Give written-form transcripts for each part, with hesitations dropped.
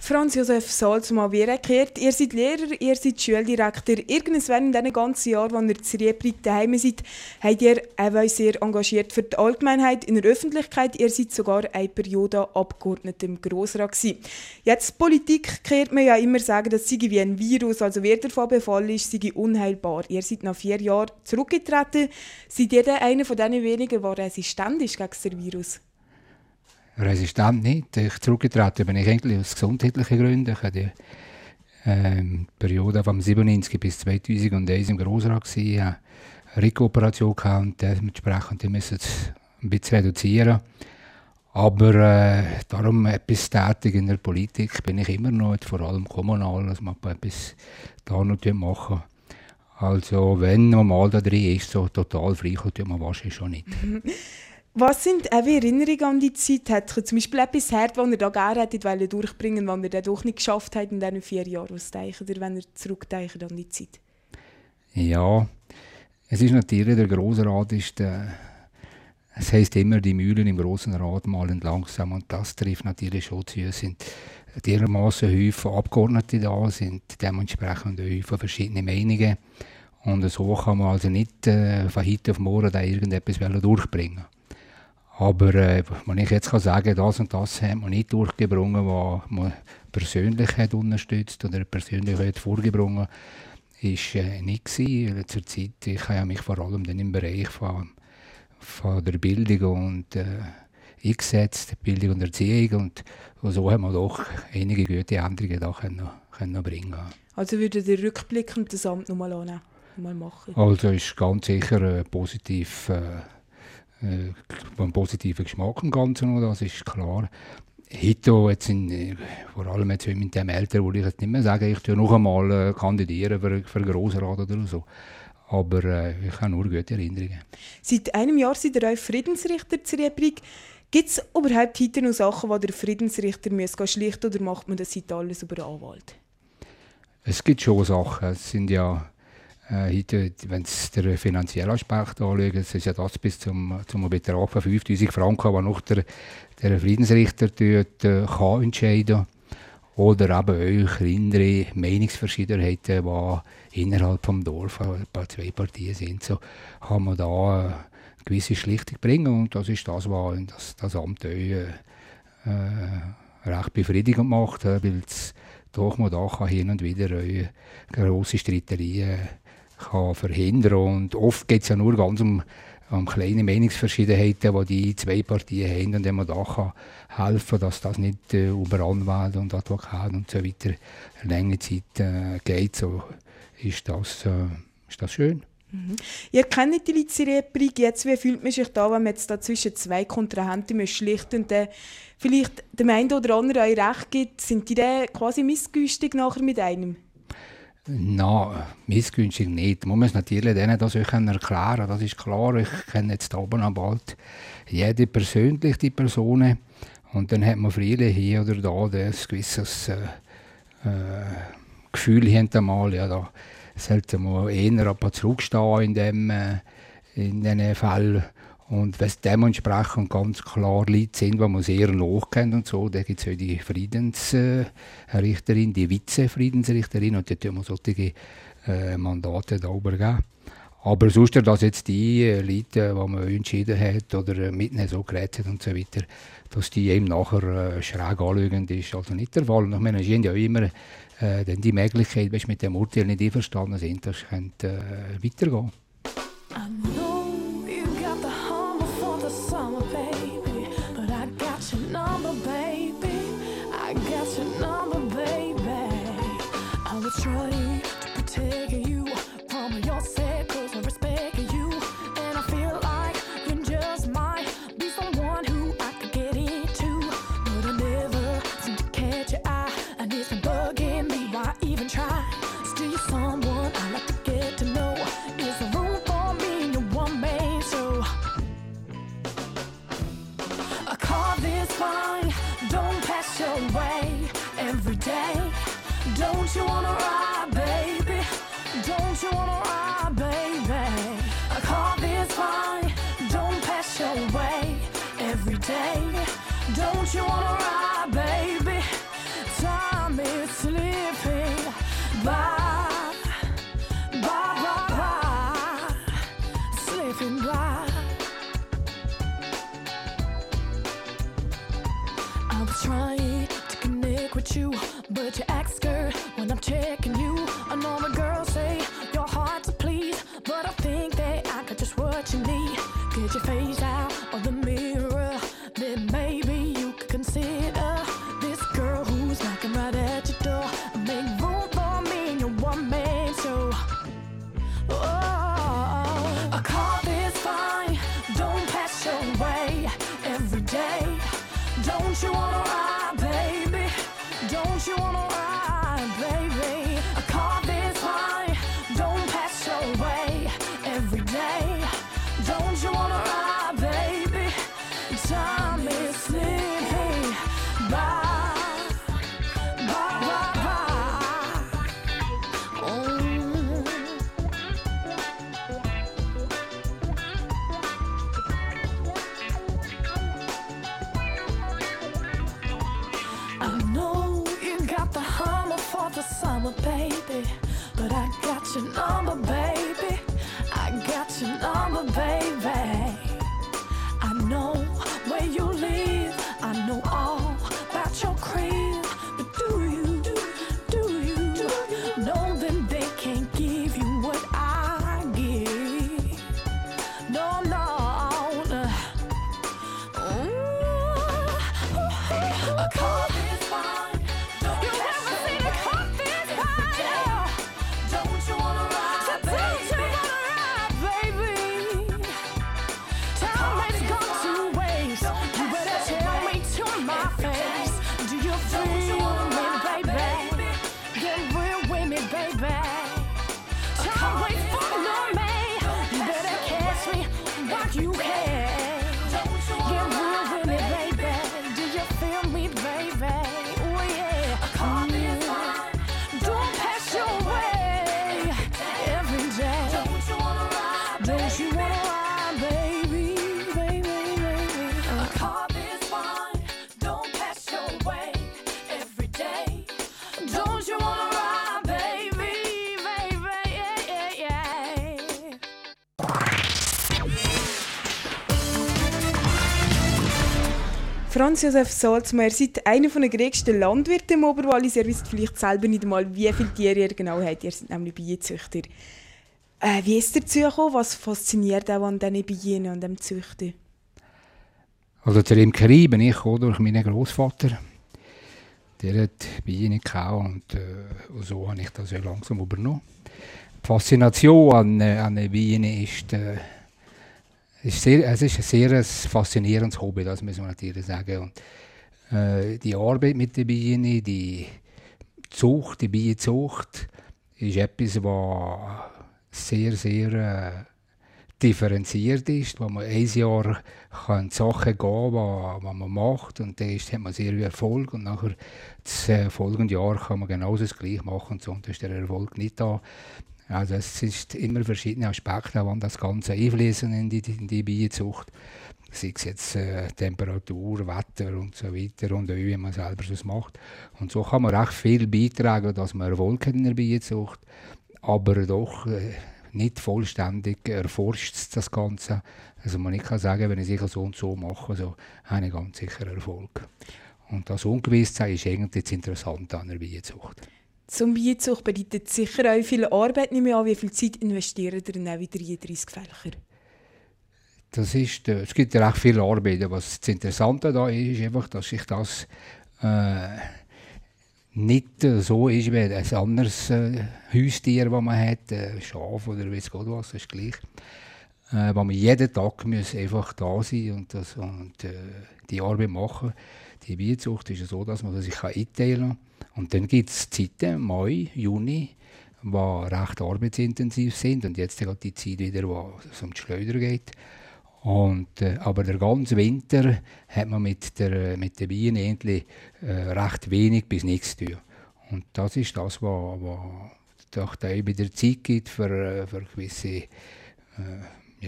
Franz Josef Salzmann, wie erklärt, ihr seid Lehrer, ihr seid Schuldirektor. Irgendwann in diesen ganzen Jahren, als ihr in Zrieprig daheim seid, habt ihr auch sehr engagiert für die Allgemeinheit in der Öffentlichkeit. Ihr seid sogar eine Periode Abgeordnete im Grossrat gewesen. Jetzt Politik kehrt man ja immer sagen, dass sei wie ein Virus, also wer davon befallen ist, sei unheilbar. Ihr seid nach 4 Jahren zurückgetreten. Seid ihr einer von diesen wenigen, der resistent ist gegen das Virus? Resistent nicht. Zurückgetreten bin ich eigentlich aus gesundheitlichen Gründen. Ich war die Periode von 1997 bis 2001 im Grossrat. Ich hatte eine Rückoperation und dementsprechend müssen es ein bisschen reduzieren. Aber darum etwas tätig in der Politik bin ich immer noch, vor allem kommunal, dass man etwas da noch machen. Also wenn normal da drin ist, so total frei kommt man wahrscheinlich schon nicht. Was sind auch Erinnerungen an die Zeit? Hat zum Beispiel etwas Hart, das ihr da gerne hättet durchbringen wollen, was ihr dann doch nicht geschafft habt in diesen 4 Jahren? Was denkt ihr, wenn ihr zurückdenkt an die Zeit? Ja, es ist natürlich, der Grossrat ist es heisst immer, die Mühlen im Grossen Rat malen langsam, und das trifft natürlich schon zu. Es sind dermassen Häufen Abgeordnete da, sind dementsprechend Häufen verschiedene Meinungen. Und so kann man also nicht von heute auf morgen da irgendetwas durchbringen. Aber wenn ich jetzt kann sagen, das und das hat man nicht durchgebracht, was man persönlich hat unterstützt oder persönlich hat vorgebracht, ist nicht gewesen. Zur Zeit, ich habe mich vor allem dann im Bereich von der Bildung und eingesetzt, Bildung und Erziehung, und so haben wir doch einige gute Änderungen da können bringen. Also würdet ihr rückblickend das Amt nochmal annehmen? Mal machen? Also ist ganz sicher einen positiven Geschmack im Ganzen, das ist klar. Heute, jetzt vor allem jetzt mit dem Alter, würde ich jetzt nicht mehr sagen, ich noch einmal kandidieren für den Grossrat oder so. Aber ich habe nur gute Erinnerungen. Seit einem Jahr seid ihr auch Friedensrichter zu Zrieprig. Gibt es überhaupt heute noch Sachen, die der Friedensrichter schlichten muss, oder macht man das heute alles über den Anwalt? Es gibt schon Sachen. Es sind ja heute, wenn Sie den finanziellen Aspekt anschauen, es ist ja das bis zum Betrag von 5'000 Franken, den noch der Friedensrichter kann entscheiden kann. Oder eben auch kleinere Meinungsverschiedenheiten, die innerhalb des Dorfes bei 2 Partien sind. So kann man da eine gewisse Schlichtung bringen, und das ist das, was das Amt recht befriedigend macht, weil es doch mal da hin und wieder grosse Streiterien kann verhindern. Und oft geht es ja nur ganz um kleine Meinungsverschiedenheiten, die die 2 Partien haben, und wenn man da kann helfen, dass das nicht über Anwälte und Advokaten und so weiter eine lange Zeit geht, so ist das schön. Mhm. Ihr kennt die Zrieprig jetzt. Wie fühlt man sich da, wenn man jetzt da zwischen 2 Kontrahenten schlichten und vielleicht dem einen oder anderen euch recht gibt? Sind die dann quasi missgünstig nachher mit einem? Nein, missgünstig nicht. Man muss natürlich denen das auch erklären, das ist klar. Ich kenne jetzt oben am Wald jede persönlich die Personen, und dann hat man freilich hier oder da ein gewisses Gefühl hinter mal, ja, da sollte man eher zurückstehen in diesen Fällen. Und wenn es dementsprechend ganz klar Leute sind, die man sehr nachkennt und so, da gibt es auch die Friedensrichterin, die Vize-Friedensrichterin, und da tun wir solche Mandate da übergeben. Aber sonst, dass jetzt die Leute, die man entschieden hat oder mit ihnen so geredet hat und so weiter, dass die eben nachher schräg anschauen, ist also nicht der Fall. Ich meine, es ist ja immer dann die Möglichkeit, wenn sie mit dem Urteil nicht einverstanden sind, das könnte weitergehen. Summer, baby, but I got your number, baby. I got your number, baby. I will try to protect you from yourself, 'cause I respect you, and I feel like you just might be someone who I could get into, but I never seem to catch your eye, and it's been bugging me. Why even try? Still, you're someone I like to get to know. Is there room for me in your one-man show? I call this fine, don't pass your way every day. Don't you wanna ride, baby? Don't you wanna ride, baby? I call this fine, don't pass your way every day. Don't you wanna ride, baby? Time by, slipping by. I was trying to connect with you, but you act scared when I'm checking you. I know the girls say your heart's a please, but I think that I got just what you need. Get your face out of the mirror, then maybe you could consider this girl who's knocking right at your door. Make room for me in your one-man show. Oh, I call this fine, don't pass your way every day. Don't you wanna ride, baby? Don't you wanna ride, baby? I call this fine, don't pass your way every day. Don't you wanna ride, baby? Time is slipping by. I know you got the hummer for the summer, baby, but I got your number, baby. I got your number, baby. I know where you live, I know all about your crib, but do you know that they can't give you what I give? No, no. A car this fine, don't you ever seen a car this fine? Don't you wanna ride, baby? Time has gone to waste. You better tell me to my face. Do you feel me, baby? Get real with me, baby. Time waits for me. You better catch me while you can. Get real with me, baby. Do you feel me, baby? Oh yeah. Don't pass your way every day. Don't you wanna ride, baby, baby. A car is fine. Don't pass your way every day. Don't you wanna ride, baby, yeah. Franz Josef Salzmann, ihr seid einer der größten Landwirte im Oberwallis. Ihr wisst vielleicht selber nicht einmal, wie viele Tiere ihr genau habt. Ihr seid nämlich Bienenzüchter. Wie ist es dazu gekommen? Was fasziniert auch an diesen Bienen und dem Züchten? Also zur Imkerei bin ich gekommen durch meinen Großvater. Der hat Bienen gehabt und so habe ich das sehr langsam übernommen. Die Faszination an den Bienen ist es ist ein sehr faszinierendes Hobby, das muss man natürlich sagen. Und, die Arbeit mit den Bienen, die Bienenzucht, ist etwas, was sehr, sehr differenziert ist, wo man ein Jahr kann Sachen gehen, was man macht, und dann hat man sehr viel Erfolg, und nachher das folgende Jahr kann man genauso das Gleiche machen, und so, und dann ist der Erfolg nicht da. Also es ist immer verschiedene Aspekte, die das Ganze einfließen in die Bienenzucht. Sei es jetzt Temperatur, Wetter und so weiter und wie man selber das macht. Und so kann man recht viel beitragen, dass man Erfolg hat in der Bienenzucht, aber doch nicht vollständig erforscht das Ganze. Also man nicht kann sagen, wenn ich es so und so mache, so habe ich ganz sicher Erfolg. Und das Ungewisssein ist eigentlich das Interessante an der Bienenzucht. Zum Bienenzucht bedeutet sicher auch viel Arbeit. Nicht mehr an, wie viel Zeit investiert ihr dann wieder in 30 Fächer? Es gibt recht viel Arbeit. Was das Interessante da ist einfach, dass ich das nicht so ist wie ein anderes Haustier, das man hat, Schaf oder weiss Gott was, das ist gleich. Wo man jeden Tag muss einfach da sein und die Arbeit machen. Die Bienenzucht ist so, dass man sich einteilen kann. Und dann gibt es Zeiten, Mai, Juni, die recht arbeitsintensiv sind. Und jetzt gerade die Zeit wieder, wo es um die Schleuder geht. Aber der ganze Winter hat man mit den Bienen eigentlich recht wenig bis nichts zu tun. Und das ist das, was doch wieder Zeit gibt für gewisse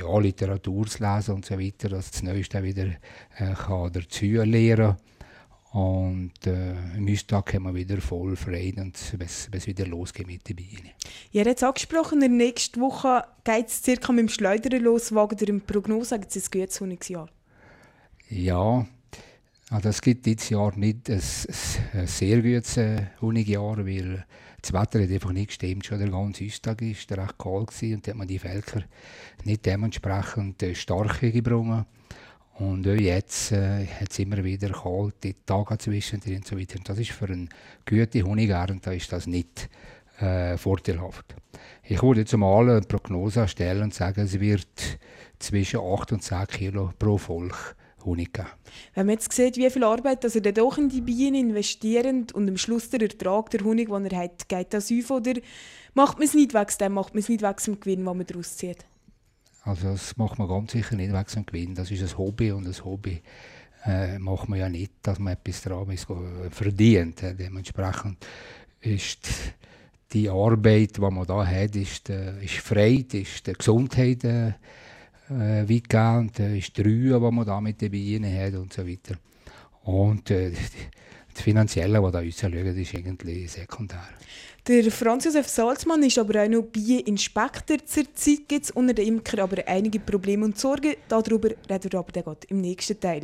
Literatur zu lesen und so weiter, dass das Neueste wieder dazu lernen kann. Und am Dienstag haben wir wieder voll Freude, und es wieder losgeht mit den Bienen. Ihr habt es angesprochen, in der nächsten Woche geht es circa mit dem Schleudern los. Wagt ihr eine Prognose, gibt es ein gutes Honigjahr? Ja, also es gibt dieses Jahr nicht ein sehr gutes Honigjahr, weil das Wetter hat einfach nicht gestimmt. Schon der ganze Dienstag war recht kalt gewesen, und da hat man die Völker nicht dementsprechend stark gebrungen. Und auch jetzt hat es immer wieder kalte Tage zwischendrin und so weiter. Und das ist für eine gute Honigernte ist das nicht vorteilhaft. Ich würde jetzt mal eine Prognose stellen und sagen, es wird zwischen 8 und 10 Kilo pro Volk Honig geben. Wenn man jetzt sieht, wie viel Arbeit dass ihr dann doch in die Bienen investiert und am Schluss der Ertrag, der Honig, den er hat, geht das auf, oder macht man es nicht wegen dem, macht man es nicht wegen dem Gewinn, den man daraus zieht? Also das macht man ganz sicher nicht wegen dem Gewinn. Das ist ein Hobby, und ein Hobby macht man ja nicht, dass man etwas daran verdient. Dementsprechend ist die Arbeit, die man da hat, ist Freude, ist die Gesundheit weitgehend, ist die Ruhe, die man da mit den Bienen hat und so weiter. Und das Finanzielle, was da rausschaut, ist eigentlich sekundär. Der Franz Josef Salzmann ist aber auch noch Bieninspektor. Zurzeit gibt es unter den Imkern aber einige Probleme und Sorgen. Darüber reden wir aber dann im nächsten Teil.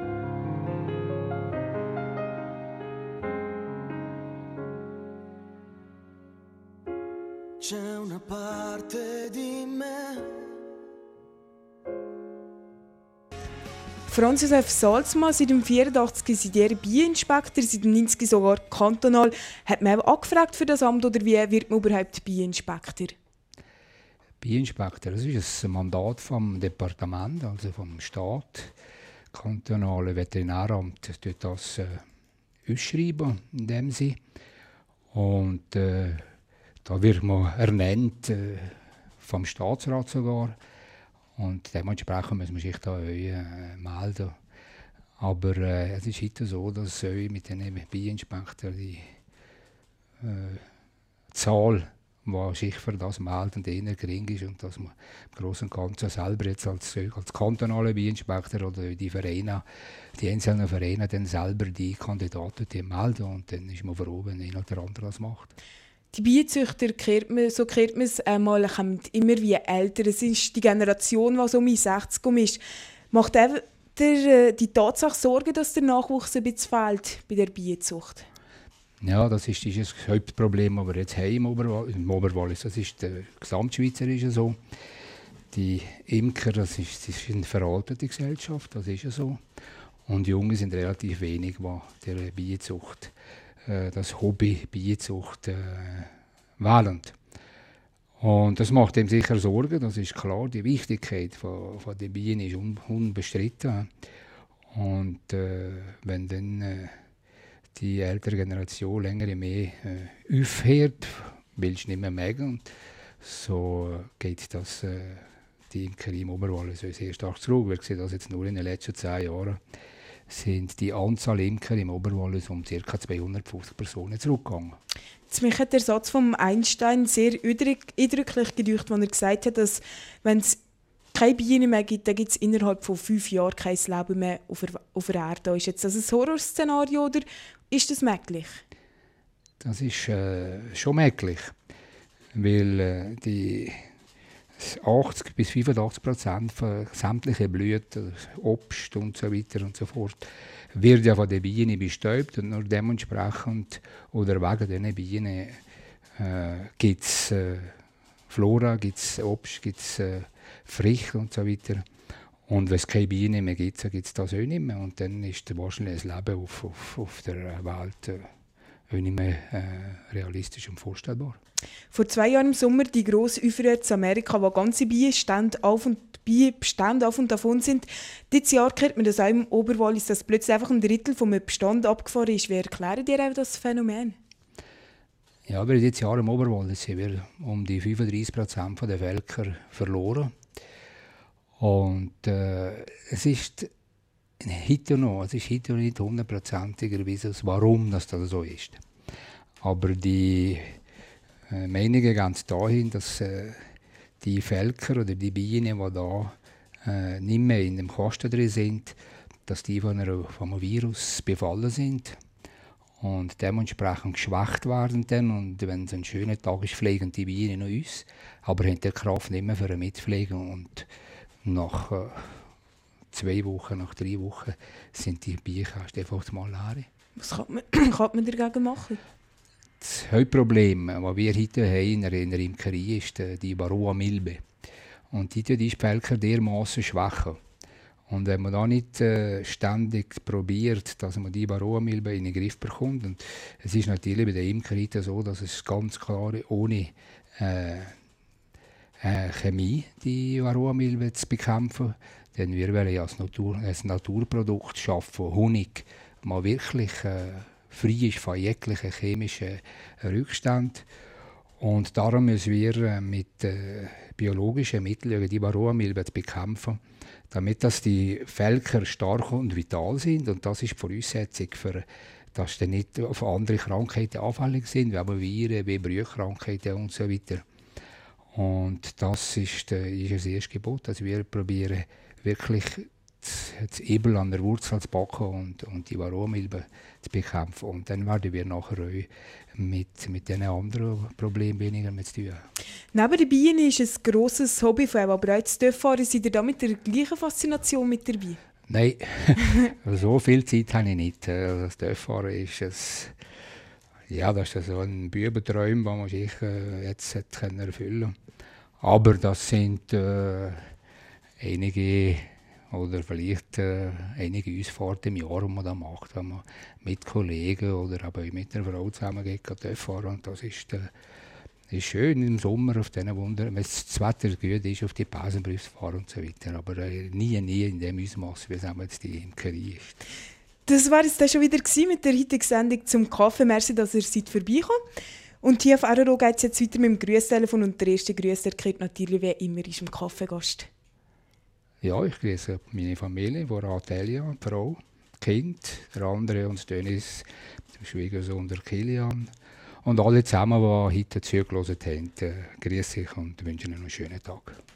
C'è una parte di me. Franz Josef Salzmann, seit dem 84 seid ihr Bieninspektor, seit dem 90 sogar kantonal. Hat man auch angefragt für das Amt, oder wie wird man überhaupt Bieninspektor? Bieninspektor, das ist ein Mandat vom Departement, also vom Staat. Das kantonale Veterinäramt tut das ausschreiben, in dem Sinne. Und da wird man ernannt vom Staatsrat sogar. Und dementsprechend muss man sich da melden. Aber es ist heute so, dass mit den Bieninspektoren die Zahl, die sich für das melden, eher gering ist, und dass man im Großen und Ganzen selber jetzt als kantonaler Bieninspektor oder die Vereine, die einzelnen Vereine dann selber die Kandidaten die melden, und dann ist man froh, wenn einer oder andere das macht. Die Bienzüchter, so kehrt man es einmal, kommen immer wie älter. Es ist die Generation, die so um 60 ist. Macht die Tatsache Sorgen, dass der Nachwuchs ein bisschen fehlt bei der Bienzucht? Ja, das ist das Hauptproblem, das wir jetzt haben im Oberwallis. Das ist der gesamtschweizerische so. Die Imker, das ist eine veraltete Gesellschaft, das ist ja so. Und die Jungen sind relativ wenig, die der Bienzucht, das Hobby Bienzucht wählen. Und das macht ihm sicher Sorgen, das ist klar. Die Wichtigkeit von der Bienen ist unbestritten. Und wenn dann die ältere Generation länger mehr aufhört, willst du nicht mehr mögen, so geht das die Imkerei im Oberwallis sehr stark zurück. Wir sehen das jetzt nur in den letzten 10 Jahren. Sind die Anzahl Imker im Oberwallis um ca. 250 Personen zurückgegangen. Mich hat der Satz von Einstein sehr eindrücklich gedeucht, als er gesagt hat, dass wenn es keine Bienen mehr gibt, dann gibt es innerhalb von 5 Jahren kein Leben mehr auf der Erde. Ist jetzt das ein Horrorszenario, oder ist das möglich? Das ist schon möglich, weil die 80-85% von sämtlichen Blüten, Obst und so weiter und so fort, wird ja von den Bienen bestäubt, und nur dementsprechend oder wegen diesen Bienen gibt es Flora, gibt es Obst, gibt es Früchte und so weiter. Und wenn es keine Bienen mehr gibt, dann gibt es das auch nicht mehr. Und dann ist wahrscheinlich das Leben auf der Welt auch nicht mehr realistisch und vorstellbar. Vor 2 Jahren im Sommer die grosse Aufruhr in Amerika, wo ganze Bienbestände auf und davon sind. Dieses Jahr kennt man das auch im Oberwallis, dass plötzlich einfach ein Drittel vom Bestand abgefahren ist. Wie erklären dir auch das Phänomen? Ja, aber dieses Jahr im Oberwallis haben wir um die 35% der Völker verloren. Und es ist heute noch nicht 100%ig erwiesen, warum das so ist. Aber die Meinungen gehen dahin, dass die Völker oder die Bienen, die da nicht mehr in dem Kasten drin sind, dass die von einem Virus befallen sind und dementsprechend geschwächt werden dann. Und wenn es ein schöner Tag ist, pflegen die Bienen noch uns, aber haben die Kraft nicht mehr für eine Mitpflegung. Und nach 2 Wochen, nach 3 Wochen sind die Bienenkästen einfach mal leer. Was kann man dagegen machen? Das Hauptproblem, das wir heute haben in der Imkerei, ist die Varroa-Milbe. Und die Völker dermaßen schwächen. Und wenn man da nicht ständig probiert, dass man die Varroa-Milbe in den Griff bekommt, und es ist natürlich bei der Imkerei so, dass es ganz klar ohne Chemie die Varroa-Milbe zu bekämpfen, denn wir wollen ja ein Naturprodukt schaffen, Honig, mal wirklich frei ist von jeglichen chemischen Rückständen. Und darum müssen wir mit biologischen Mitteln die Varroa-Milbe bekämpfen, damit dass die Völker stark und vital sind. Und das ist die Voraussetzung, dass sie nicht auf andere Krankheiten anfällig sind, wie aber Viren, wie Brühkrankheiten und so weiter. Und das ist das erste Gebot. Also wir probieren wirklich das Übel an der Wurzel zu packen und die Varroa-Milbe zu bekämpfen. Und dann werden wir nachher auch mit diesen anderen Problemen weniger mit zu tun haben. Neben den Bienen ist ein grosses Hobby von euch, aber auch das Töpffahren. Seid ihr da mit der gleichen Faszination mit dabei? Nein, so viel Zeit habe ich nicht. Das Töpffahren ist das ist so ein Bubentraum, den man sich jetzt erfüllen konnte. Aber das sind einige oder vielleicht einige Ausfahrten im Jahr, die man da macht, wenn man mit Kollegen oder aber mit einer Frau zusammen geht fahren. Und das ist schön im Sommer auf diesen Wunder, wenn das Wetter gut ist, auf die Pausenbrüste fahren und so weiter. Aber nie in dem Ausmaß, wie es jetzt die Imkerei ist. Das war jetzt schon wieder mit der heutigen Sendung zum Kaffee. Merci, dass ihr vorbeikommen. Und hier auf RRO geht es jetzt weiter mit dem Grüßtelefon. Und der erste Grüß erklärt natürlich, wer immer ist im Kaffeegast. Ja, ich grüße meine Familie, Atelia, die Frau, das Kind, der andere und Dennis, der Schwiegersohn, der Kilian. Und alle zusammen, die heute zugehört haben, grüße ich und wünsche Ihnen einen schönen Tag.